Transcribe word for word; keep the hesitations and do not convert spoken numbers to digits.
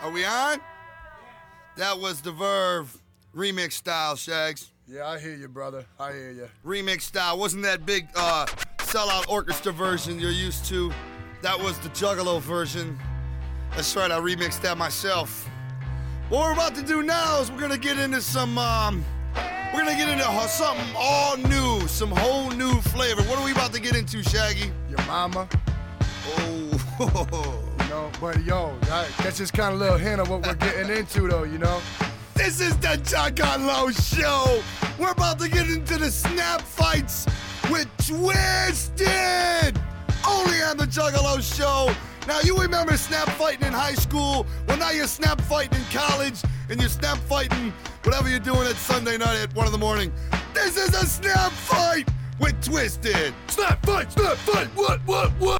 Are we on? That was the Verve remix style, Shags. Yeah, I hear you, brother. I hear you. Remix style. Wasn't that big uh, sellout orchestra version you're used to. That was the Juggalo version. That's right, I remixed that myself. What we're about to do now is we're gonna get into some, um, we're gonna get into something all new, some whole new flavor. What are we about to get into, Shaggy? Your mama. Oh. You know, but yo, that, that's just kind of a little hint of what we're getting into, though, you know? This is the Juggalo Show. We're about to get into the snap fights with Twisted. Only on the Juggalo Show. Now, you remember snap fighting in high school? Well, now you're snap fighting in college, and you're snap fighting whatever you're doing at Sunday night at one in the morning. This is a snap fight with Twisted. Snap fight, snap fight, what, what, what?